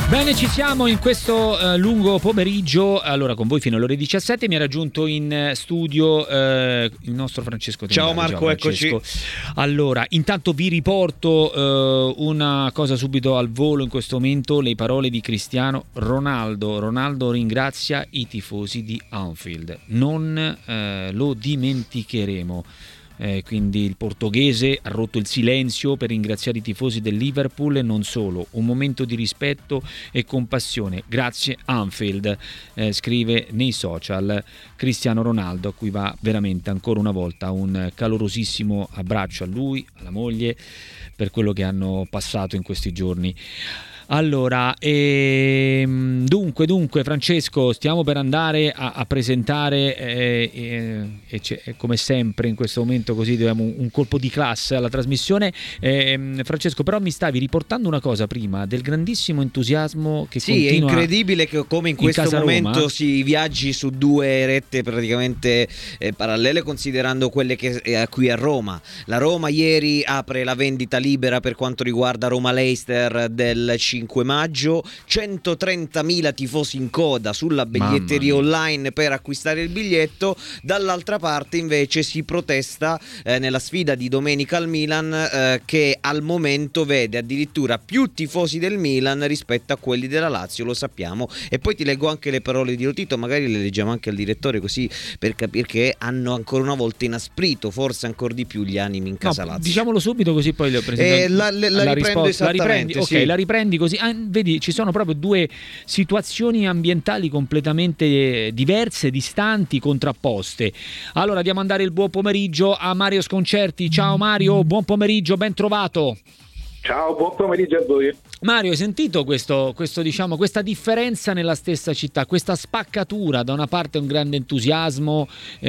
Bene, ci siamo in questo lungo pomeriggio. Allora, con voi fino alle ore 17. Mi ha raggiunto in studio il nostro Francesco Tegnari. Ciao Marco, Francesco. eccoci. Allora, intanto vi riporto una cosa subito al volo in questo momento, le parole di Cristiano Ronaldo. Ronaldo ringrazia i tifosi di Anfield. Non lo dimenticheremo. Quindi il portoghese ha rotto il silenzio per ringraziare i tifosi del Liverpool e non solo, un momento di rispetto e compassione, grazie Anfield, scrive nei social Cristiano Ronaldo, a cui va veramente ancora una volta un calorosissimo abbraccio a lui, alla moglie, per quello che hanno passato in questi giorni. Allora, dunque Francesco, stiamo per andare a presentare e come sempre in questo momento così diamo un colpo di classe alla trasmissione. Francesco, però mi stavi riportando una cosa prima del grandissimo entusiasmo che continua. Sì, è incredibile che come in questo momento si viaggi su due rette praticamente parallele, considerando quelle che qui a Roma. La Roma ieri apre la vendita libera per quanto riguarda Roma-Leicester del 5 maggio, 130.000 tifosi in coda sulla biglietteria online per acquistare il biglietto. Dall'altra parte invece si protesta nella sfida di domenica al Milan, che al momento vede addirittura più tifosi del Milan rispetto a quelli della Lazio, lo sappiamo. E poi ti leggo anche le parole di Lotito, magari le leggiamo anche al direttore, così per capire che hanno ancora una volta inasprito forse ancora di più gli animi in casa Lazio. Diciamolo subito così poi le presento la riprendo esattamente, ok, la riprendi così. Vedi, ci sono proprio due situazioni ambientali completamente diverse, distanti, contrapposte. Allora diamo andare il buon pomeriggio a Mario Sconcerti. Ciao Mario, buon pomeriggio, ben trovato. Ciao, buon pomeriggio a voi. Mario, hai sentito questo diciamo, questa differenza nella stessa città, questa spaccatura? Da una parte un grande entusiasmo,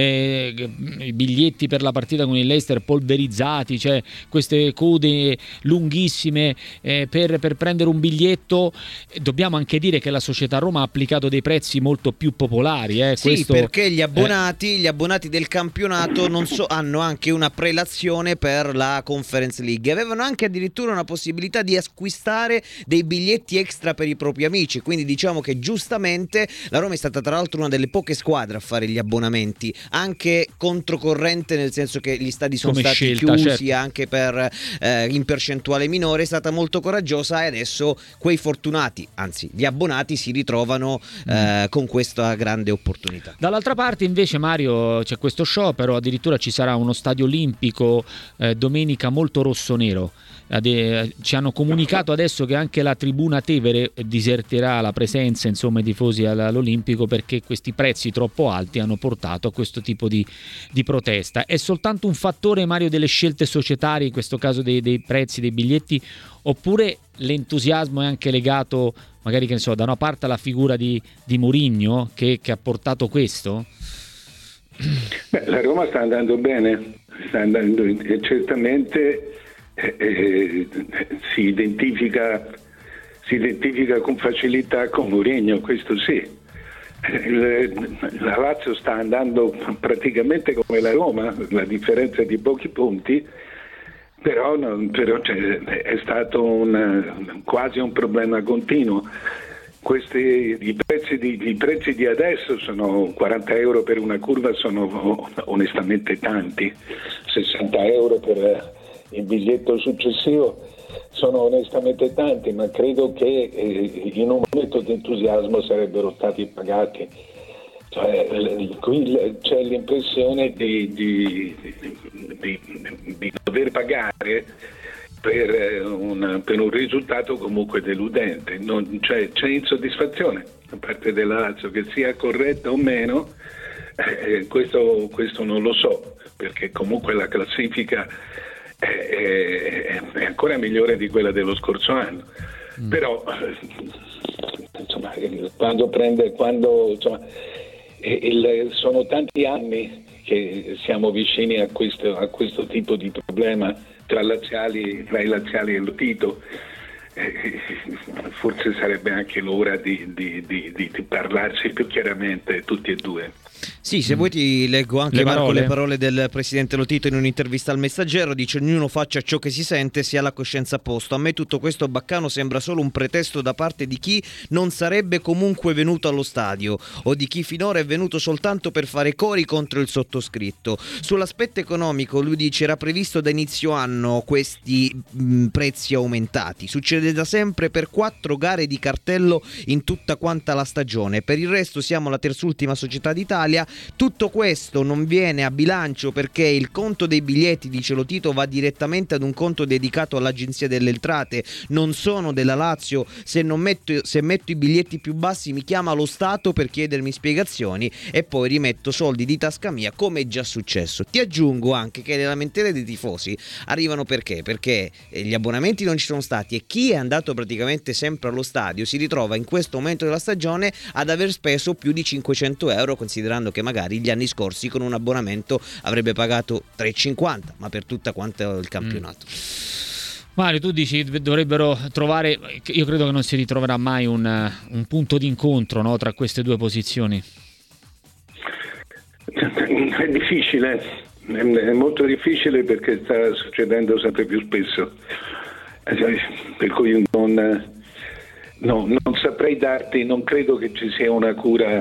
i biglietti per la partita con il Leicester polverizzati, cioè queste code lunghissime per prendere un biglietto. Dobbiamo anche dire che la società Roma ha applicato dei prezzi molto più popolari. Sì, perché gli abbonati del campionato hanno anche una prelazione per la Conference League. Avevano anche addirittura una possibilità di acquistare dei biglietti extra per i propri amici, quindi diciamo che giustamente la Roma è stata tra l'altro una delle poche squadre a fare gli abbonamenti, anche controcorrente, nel senso che gli stadi sono come stati scelta, chiusi, certo, anche per in percentuale minore. È stata molto coraggiosa e adesso quei fortunati, anzi gli abbonati, si ritrovano con questa grande opportunità. Dall'altra parte invece, Mario, c'è questo sciopero, addirittura ci sarà uno stadio olimpico domenica molto rossonero. Ci hanno comunicato adesso che anche la tribuna Tevere diserterà la presenza, insomma, i tifosi all'Olimpico, perché questi prezzi troppo alti hanno portato a questo tipo di protesta. È soltanto un fattore, Mario, delle scelte societarie, in questo caso dei prezzi dei biglietti, oppure l'entusiasmo è anche legato magari, che ne so, da una parte alla figura di Mourinho che ha portato questo? Beh, la Roma sta andando bene, e certamente si identifica con facilità con Mourinho, questo sì. La Lazio sta andando praticamente come la Roma, la differenza di pochi punti, però è stato quasi un problema continuo. I prezzi di adesso sono 40 euro per una curva, sono onestamente tanti. 60 euro per il biglietto successivo sono onestamente tanti, ma credo che in un momento di entusiasmo sarebbero stati pagati. Qui c'è l'impressione di dover pagare per un risultato comunque deludente. C'è insoddisfazione da parte della Lazio, che sia corretta o meno, questo non lo so, perché comunque la classifica è ancora migliore di quella dello scorso anno. Però insomma, sono tanti anni che siamo vicini a questo tipo di problema tra i laziali e Lotito. Forse sarebbe anche l'ora di parlarsi più chiaramente tutti e due. Sì, se vuoi ti leggo anche Marco le parole del presidente Lotito in un'intervista al Messaggero. Dice: ognuno faccia ciò che si sente, si ha la coscienza a posto. A me tutto questo baccano sembra solo un pretesto da parte di chi non sarebbe comunque venuto allo stadio, o di chi finora è venuto soltanto per fare cori contro il sottoscritto. Sull'aspetto economico lui dice: era previsto da inizio anno questi prezzi aumentati, succede da sempre per 4 gare di cartello in tutta quanta la stagione, per il resto siamo la terzultima società d'Italia. Tutto questo non viene a bilancio perché il conto dei biglietti, dice Lotito, va direttamente ad un conto dedicato all'Agenzia delle Entrate, non sono della Lazio. Se metto i biglietti più bassi mi chiama lo Stato per chiedermi spiegazioni e poi rimetto soldi di tasca mia, come è già successo. Ti aggiungo anche che le lamentele dei tifosi arrivano perché gli abbonamenti non ci sono stati e chi è andato praticamente sempre allo stadio si ritrova in questo momento della stagione ad aver speso più di 500 euro, considerando che magari gli anni scorsi con un abbonamento avrebbe pagato 3,50, ma per tutta quanto il campionato. Mario, tu dici dovrebbero trovare, io credo che non si ritroverà mai un punto d'incontro, no, tra queste due posizioni. È difficile, è molto difficile perché sta succedendo sempre più spesso, per cui non saprei darti, non credo che ci sia una cura.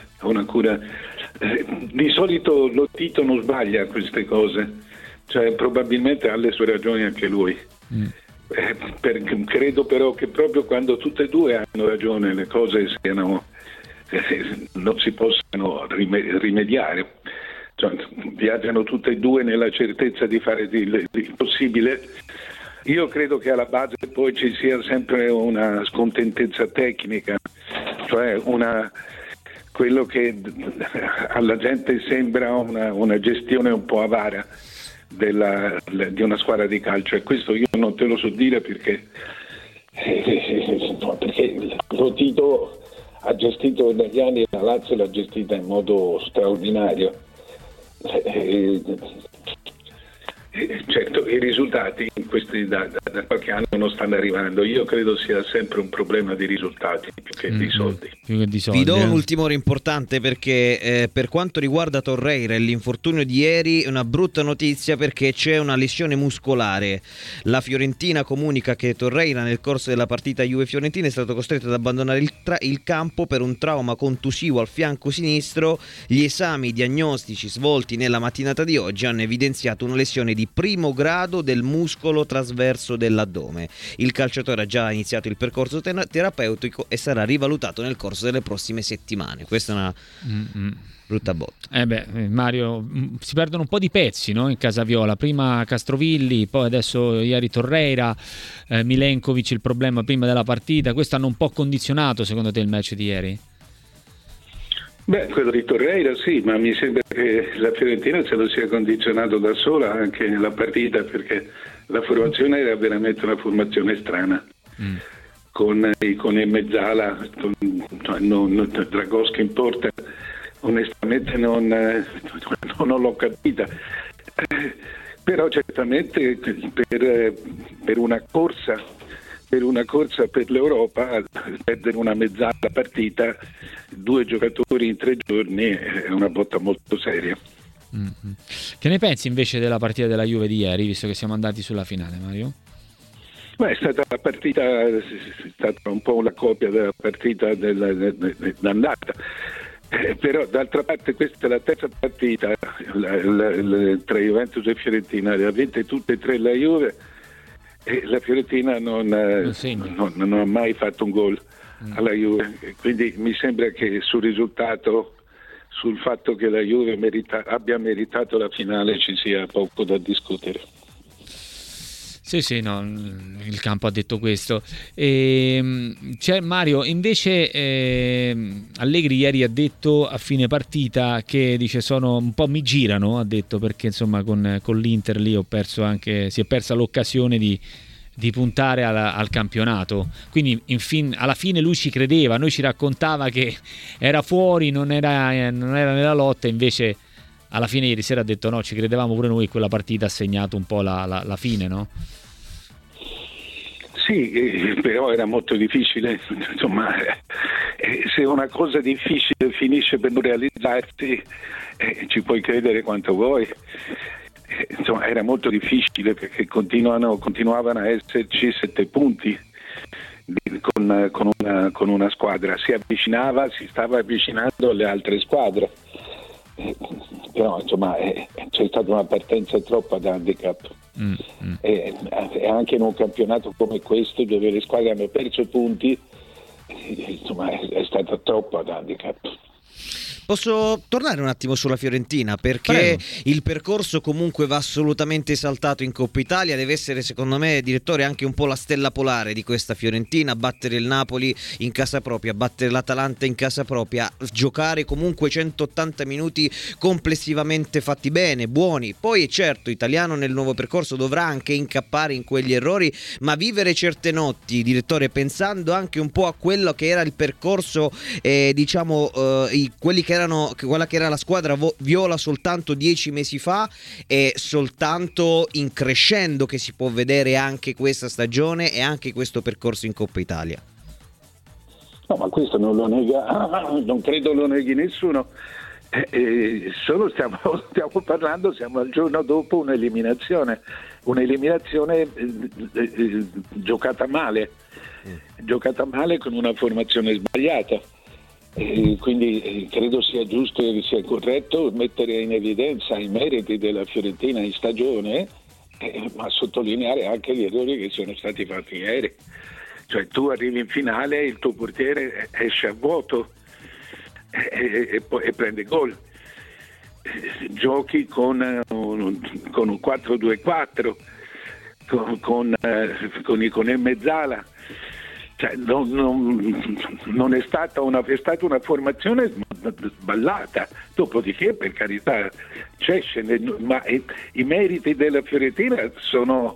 Di solito Lotito non sbaglia queste cose, cioè probabilmente ha le sue ragioni anche lui. Credo però che proprio quando tutte e due hanno ragione le cose non si possano rimediare, cioè, viaggiano tutte e due nella certezza di fare il possibile. Io credo che alla base poi ci sia sempre una scontentezza tecnica, cioè quello che alla gente sembra una gestione un po' avara di una squadra di calcio, e questo io non te lo so dire perché Lotito ha gestito negli anni la Lazio, l'ha gestita in modo straordinario. Certo, i risultati da qualche anno non stanno arrivando. Io credo sia sempre un problema di risultati più che di soldi. Vi do un ultimore importante perché per quanto riguarda Torreira e l'infortunio di ieri, una brutta notizia perché c'è una lesione muscolare. La Fiorentina comunica che Torreira nel corso della partita Juve-Fiorentina è stato costretto ad abbandonare il campo per un trauma contusivo al fianco sinistro. Gli esami diagnostici svolti nella mattinata di oggi hanno evidenziato una lesione di primo grado del muscolo trasverso dell'addome. Il calciatore ha già iniziato il percorso terapeutico e sarà rivalutato nel corso delle prossime settimane. Questa è una brutta botta. Mario, si perdono un po' di pezzi, no? In casa viola, prima Castrovilli, poi adesso ieri Torreira, Milenkovic, il problema prima della partita. Questo hanno un po' condizionato secondo te il match di ieri? Quello di Torreira sì, ma mi sembra che la Fiorentina se lo sia condizionato da sola anche nella partita, perché la formazione era veramente una formazione strana, con il mezzala, Dragoschi in porta, onestamente non l'ho capita, però certamente per una corsa per l'Europa, perdere una mezzala partita, 2 giocatori in 3 giorni è una botta molto seria. Che ne pensi invece della partita della Juve di ieri, visto che siamo andati sulla finale, Mario? È stata la partita, è stata un po' la copia della partita d'andata. Però d'altra parte questa è la terza partita tra Juventus e Fiorentina, le ha vinte tutte e 3 la Juve. E la Fiorentina non ha mai fatto un gol alla Juve, quindi mi sembra che sul risultato, sul fatto che la Juve abbia meritato la finale, ci sia poco da discutere. Sì, no, il campo ha detto questo. C'è Mario, invece Allegri ieri ha detto a fine partita che dice sono un po' mi girano, ha detto, perché insomma con l'Inter lì si è persa l'occasione di puntare al campionato, quindi alla fine lui ci credeva, noi ci raccontava che era fuori, non era nella lotta, invece alla fine ieri sera ha detto no, ci credevamo pure noi, quella partita ha segnato un po' la fine, no? Sì, però era molto difficile, insomma, se una cosa difficile finisce per non realizzarsi, ci puoi credere quanto vuoi. Insomma, era molto difficile perché continuavano a esserci 7 punti con una squadra, si stava avvicinando alle altre squadre, però insomma c'è stata una partenza troppo ad handicap. E anche in un campionato come questo, dove le squadre hanno perso punti, insomma è stata troppo ad handicap. Posso tornare un attimo sulla Fiorentina, perché il percorso comunque va assolutamente esaltato in Coppa Italia, deve essere secondo me, direttore, anche un po' la stella polare di questa Fiorentina: battere il Napoli in casa propria, battere l'Atalanta in casa propria, giocare comunque 180 minuti complessivamente fatti bene, buoni. Poi è certo, Italiano nel nuovo percorso dovrà anche incappare in quegli errori, ma vivere certe notti, direttore, pensando anche un po' a quello che era il percorso, quella che era la squadra viola soltanto 10 mesi fa, e soltanto in crescendo che si può vedere anche questa stagione e anche questo percorso in Coppa Italia. No, ma questo non lo nega, non credo lo neghi nessuno. Solo stiamo parlando, siamo al giorno dopo un'eliminazione giocata male con una formazione sbagliata. Quindi credo sia giusto e sia corretto mettere in evidenza i meriti della Fiorentina in stagione, ma sottolineare anche gli errori che sono stati fatti ieri. Cioè, tu arrivi in finale, il tuo portiere esce a vuoto e prende gol, giochi con un 4-2-4 con il mezzala. Cioè, non è stata una formazione sballata. Dopodiché, per carità, ma i meriti della Fiorentina sono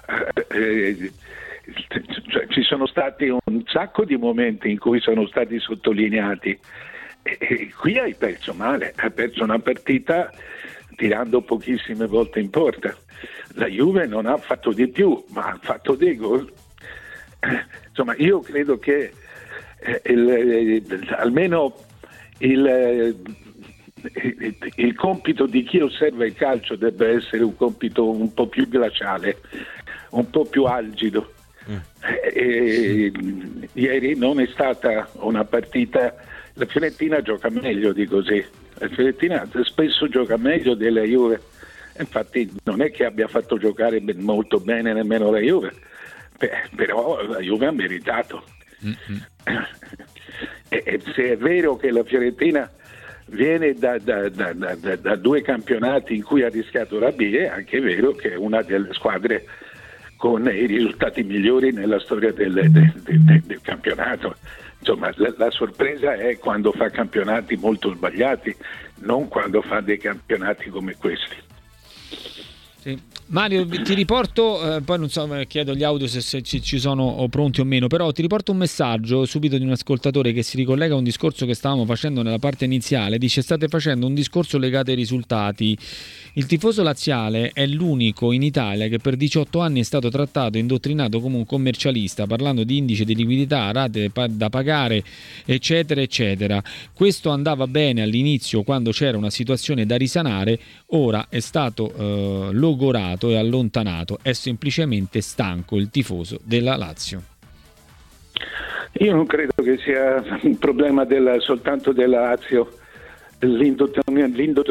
cioè, ci sono stati un sacco di momenti in cui sono stati sottolineati, e qui hai perso male, hai perso una partita tirando pochissime volte in porta. La Juve non ha fatto di più, ma ha fatto dei gol. Insomma, io credo che almeno il compito di chi osserva il calcio debba essere un compito un po' più glaciale, un po' più algido. Ieri non è stata una partita. La Fiorentina gioca meglio di così. La Fiorentina spesso gioca meglio della Juve. Infatti non è che abbia fatto giocare molto bene nemmeno la Juve. Però la Juve ha meritato. E se è vero che la Fiorentina viene da 2 campionati in cui ha rischiato la B, è anche vero che è una delle squadre con i risultati migliori nella storia del campionato. Insomma, la sorpresa è quando fa campionati molto sbagliati, non quando fa dei campionati come questi. Sì. Mario, ti riporto, poi non so, chiedo agli audio se ci sono pronti o meno, però ti riporto un messaggio subito di un ascoltatore che si ricollega a un discorso che stavamo facendo nella parte iniziale. Dice: state facendo un discorso legato ai risultati. Il tifoso laziale è l'unico in Italia che per 18 anni è stato trattato e indottrinato come un commercialista, parlando di indice di liquidità, rate da pagare, eccetera eccetera. Questo andava bene all'inizio, quando c'era una situazione da risanare, ora è stato logorato e allontanato. È semplicemente stanco il tifoso della Lazio. Io non credo che sia un problema soltanto della Lazio, l'indottrinamento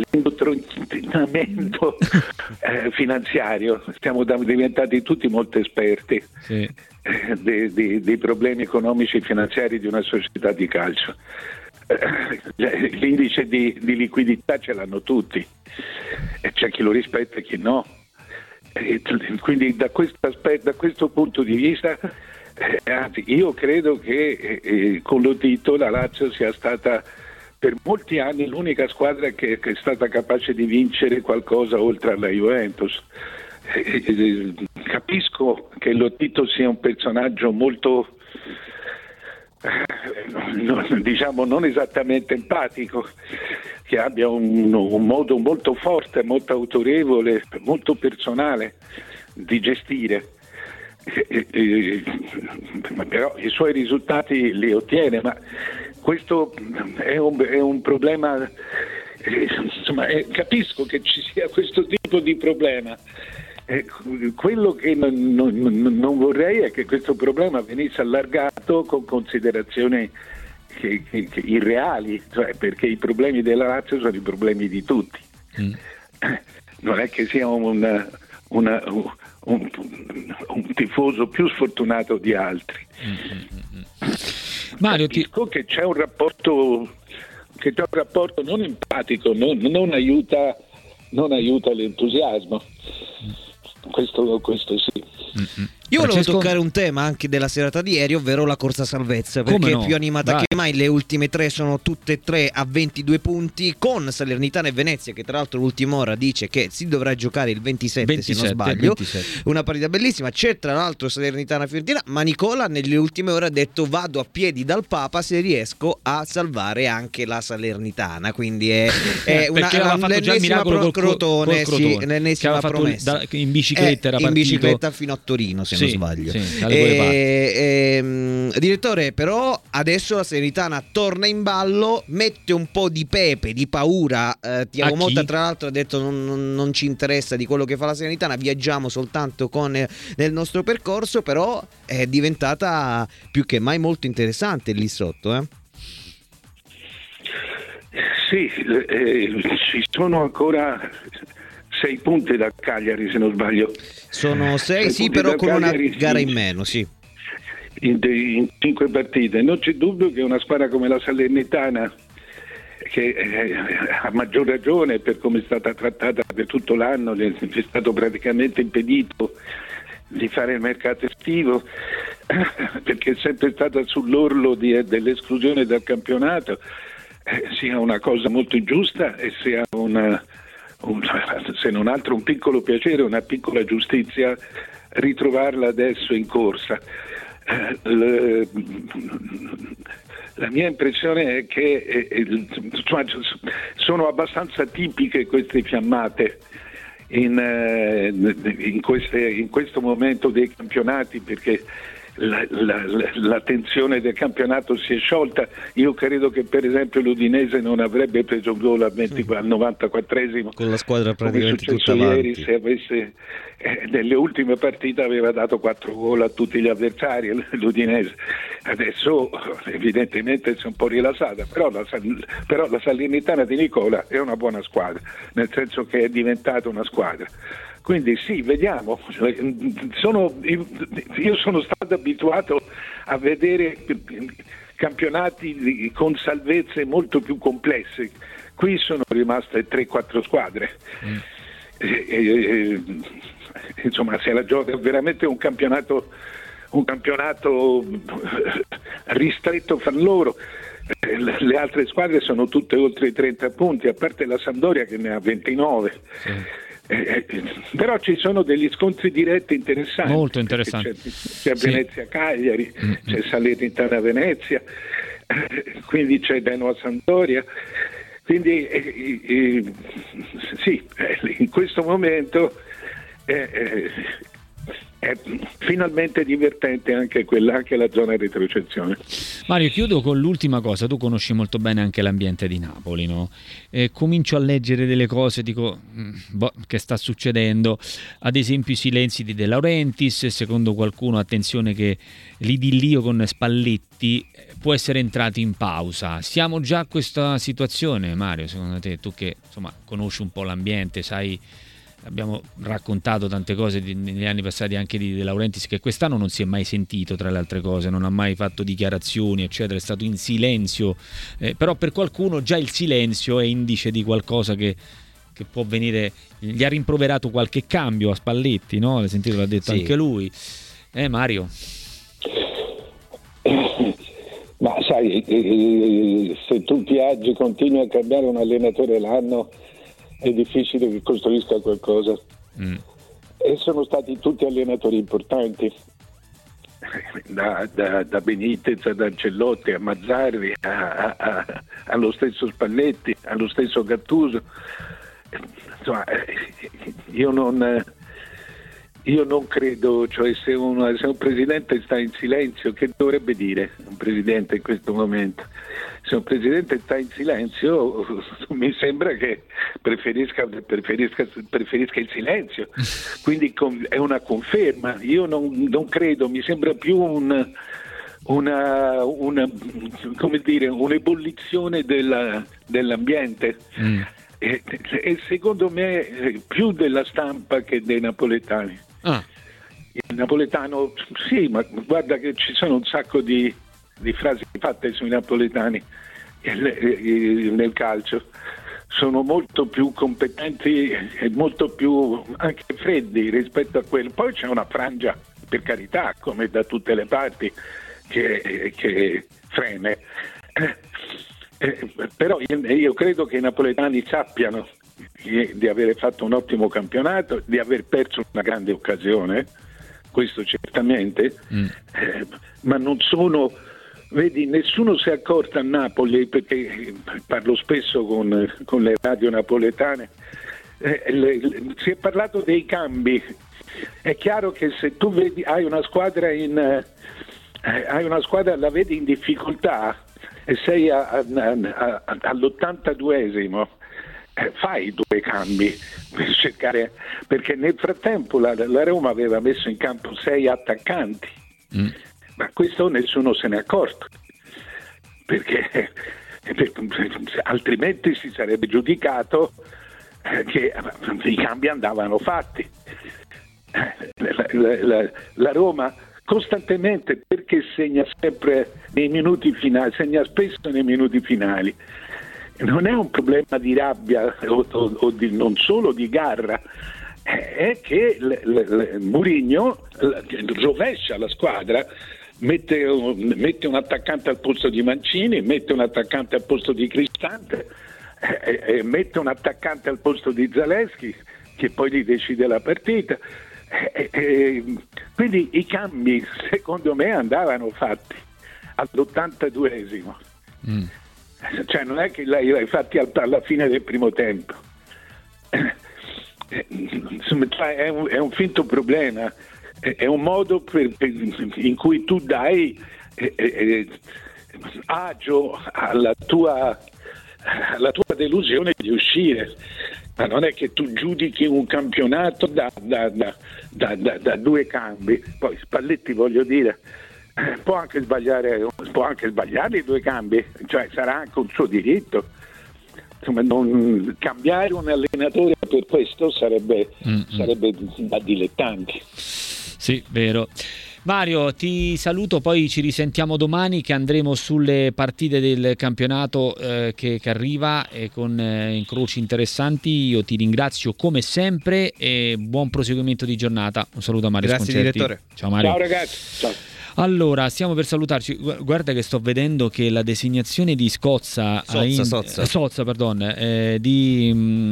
finanziario. Siamo diventati tutti molto esperti, sì, dei problemi economici e finanziari di una società di calcio. L'indice di liquidità ce l'hanno tutti, e c'è chi lo rispetta e chi no. Quindi da questo punto di vista, anzi, io credo che con Lotito la Lazio sia stata per molti anni l'unica squadra che è stata capace di vincere qualcosa oltre alla Juventus. Capisco che Lotito sia un personaggio molto, diciamo, non esattamente empatico, che abbia un modo molto forte, molto autorevole, molto personale di gestire. però i suoi risultati li ottiene, ma questo è un problema, insomma, capisco che ci sia questo tipo di problema. Quello che non vorrei è che questo problema venisse allargato con considerazioni che irreali, cioè, perché i problemi della Lazio sono i problemi di tutti. Non è che sia un tifoso più sfortunato di altri. Mario, dico che c'è un rapporto non empatico, non aiuta l'entusiasmo. Questo sì. Io volevo toccare un tema anche della serata di ieri, ovvero la corsa salvezza, perché è più animata che mai. Le ultime tre sono tutte e tre a 22 punti, con Salernitana e Venezia, che tra l'altro l'ultima ora dice che si dovrà giocare il 27 se non sbaglio. 27. Una partita bellissima. C'è tra l'altro Salernitana-Fiorentina, ma Nicola nelle ultime ore ha detto: vado a piedi dal Papa se riesco a salvare anche la Salernitana, quindi è l'ennesima crotone, l'ennesima promessa in bicicletta, era partito in bicicletta fino a Torino, se non sbaglio. Direttore, però adesso la Salernitana torna in ballo, mette un po' di pepe, di paura. Thiago Motta tra l'altro ha detto non ci interessa di quello che fa la Salernitana, viaggiamo soltanto nel nostro percorso, però è diventata più che mai molto interessante lì sotto. Sì, ci sono ancora 6 punti da Cagliari, se non sbaglio. Sono 6, sì, però con Cagliari, una gara in meno, sì. In 5 partite. Non c'è dubbio che una squadra come la Salernitana, che a maggior ragione per come è stata trattata per tutto l'anno, è stato praticamente impedito di fare il mercato estivo, perché è sempre stata sull'orlo dell'esclusione dal campionato, sia una cosa molto ingiusta e sia se non altro un piccolo piacere, una piccola giustizia ritrovarla adesso in corsa. La mia impressione è che sono abbastanza tipiche queste fiammate in questo momento dei campionati, naturali, perché la tensione del campionato si è sciolta. Io credo che per esempio l'Udinese non avrebbe preso il gol al 94esimo con la squadra praticamente tutta ieri, avanti. se avesse nelle ultime partite aveva dato 4 gol a tutti gli avversari l'Udinese. Adesso evidentemente si è un po' rilassata, però la Salernitana di Nicola è una buona squadra, nel senso che è diventata una squadra. Quindi sì, vediamo. Io sono stato abituato a vedere campionati con salvezze molto più complesse. Qui sono rimaste 3-4 squadre. Insomma, se la gioca veramente un campionato ristretto fra loro. Le altre squadre sono tutte oltre i 30 punti, a parte la Sampdoria che ne ha 29. Sì. Però ci sono degli scontri diretti interessanti, molto interessanti. C'è Venezia-Cagliari, c'è Salernitana-Venezia, quindi c'è Genoa-Sampdoria, quindi sì, in questo momento è finalmente divertente anche la zona retrocessione. Mario, chiudo con l'ultima cosa. Tu conosci molto bene anche l'ambiente di Napoli, no? Comincio a leggere delle cose, dico che sta succedendo, ad esempio i silenzi di De Laurentiis. Secondo qualcuno, attenzione, che l'idillio con Spalletti può essere entrato in pausa. Siamo già a questa situazione, Mario, secondo te? Tu che insomma conosci un po' l'ambiente, sai, abbiamo raccontato tante cose negli anni passati anche di De Laurentiis, che quest'anno non si è mai sentito, tra le altre cose, non ha mai fatto dichiarazioni eccetera, è stato in silenzio, però per qualcuno già il silenzio è indice di qualcosa che può venire. Gli ha rimproverato qualche cambio a Spalletti, no? L'hai sentito, l'ha detto anche lui, Mario? Ma sai, se tu viaggi, continui a cambiare un allenatore l'anno, è difficile che costruisca qualcosa. E sono stati tutti allenatori importanti, da Benitez ad Ancelotti a Mazzarri allo stesso Spalletti, allo stesso Gattuso. Insomma, io io non credo, cioè se un presidente sta in silenzio, che dovrebbe dire un presidente in questo momento? Se un presidente sta in silenzio, mi sembra che preferisca il silenzio, quindi è una conferma. Io non credo, mi sembra più un'ebollizione dell'ambiente. E secondo me più della stampa che dei napoletani. Il napoletano, sì, ma guarda che ci sono un sacco di frasi fatte sui napoletani nel calcio, sono molto più competenti e molto più anche freddi rispetto a quello. Poi c'è una frangia, per carità, come da tutte le parti, che freme. Però io credo che i napoletani sappiano di aver fatto un ottimo campionato, di aver perso una grande occasione, questo certamente, ma non sono, vedi, nessuno si è accorto a Napoli, perché parlo spesso con le radio napoletane, si è parlato dei cambi. È chiaro che se tu vedi hai una squadra la vedi in difficoltà e sei all'82esimo, fai 2 cambi per cercare, perché nel frattempo la Roma aveva messo in campo 6 attaccanti, ma questo nessuno se ne è accorto, perché altrimenti si sarebbe giudicato che i cambi andavano fatti. La Roma costantemente, perché segna sempre nei minuti finali, segna spesso nei minuti finali. Non è un problema di rabbia o non solo di garra, è che Mourinho rovescia la squadra, mette un attaccante al posto di Mancini, mette un attaccante al posto di Cristante, mette un attaccante al posto di Zalewski, che poi gli decide la partita. Quindi i cambi secondo me andavano fatti all'82esimo. Cioè non è che li hai fatti alla fine del primo tempo. È un finto problema, è un modo in cui tu dai agio alla tua delusione di uscire. Ma non è che tu giudichi un campionato da 2 cambi. Poi Spalletti, voglio dire, può anche sbagliare i 2 cambi, cioè sarà anche un suo diritto. Insomma, non cambiare un allenatore per questo sarebbe da dilettanti. Sì, vero. Mario, ti saluto, poi ci risentiamo domani, che andremo sulle partite del campionato che arriva, con incroci interessanti. Io ti ringrazio come sempre e buon proseguimento di giornata. Un saluto a Mario Grazie, Sconcerti. direttore. Ciao Mario. Ciao ragazzi. Ciao. Allora, stiamo per salutarci. Guarda che sto vedendo che la designazione di Sozza di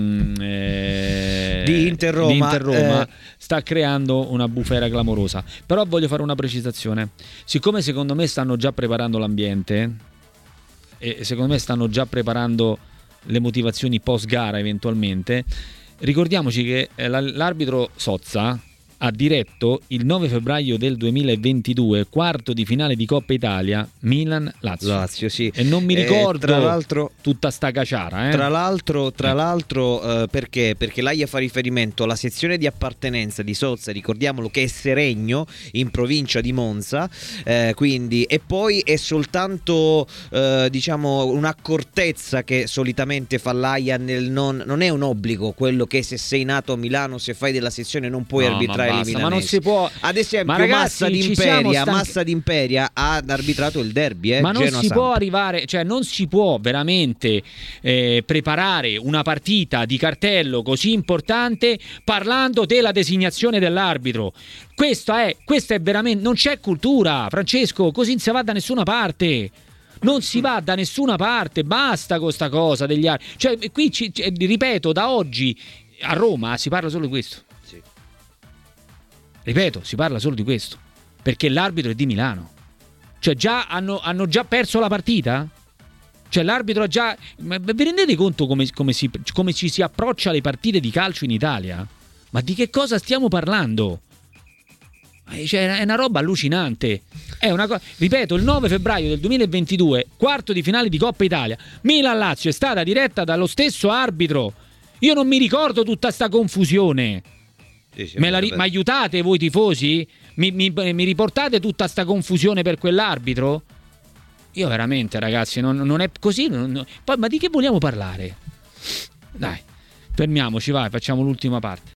Inter Roma sta creando una bufera clamorosa. Però voglio fare una precisazione. Siccome secondo me stanno già preparando l'ambiente e secondo me stanno già preparando le motivazioni post gara eventualmente, ricordiamoci che l'arbitro Sozza ha diretto il 9 febbraio del 2022 quarto di finale di Coppa Italia Milan-Lazio. Sì. E non mi ricordo tra l'altro, tutta sta caciara. Tra l'altro perché l'AIA fa riferimento alla sezione di appartenenza di Sozza, ricordiamolo, che è Seregno, in provincia di Monza, quindi, e poi è soltanto diciamo un'accortezza che solitamente fa l'AIA, non è un obbligo quello che se sei nato a Milano, se fai della sezione non puoi arbitrare. Ma non si può. Ad esempio, Massa d'Imperia ha arbitrato il derby. Ma non si Genoa-Samp. può arrivare, cioè non si può veramente preparare una partita di cartello così importante parlando della designazione dell'arbitro. Questo è veramente, non c'è cultura, Francesco, così non si va da nessuna parte. Non si va da nessuna parte, basta con sta cosa degli arbitri. Cioè, qui ripeto, da oggi a Roma si parla solo di questo. Ripeto, si parla solo di questo, perché l'arbitro è di Milano. Cioè già hanno già perso la partita? Cioè l'arbitro ha già... Ma vi rendete conto come ci si approccia alle partite di calcio in Italia? Ma di che cosa stiamo parlando? Cioè, è una roba allucinante. Ripeto, il 9 febbraio del 2022, quarto di finale di Coppa Italia, Milan-Lazio è stata diretta dallo stesso arbitro. Io non mi ricordo tutta sta confusione. Mi aiutate voi tifosi? Mi riportate tutta sta confusione per quell'arbitro? Io veramente, ragazzi, non è così. Poi, ma di che vogliamo parlare? Dai, fermiamoci, vai, facciamo l'ultima parte.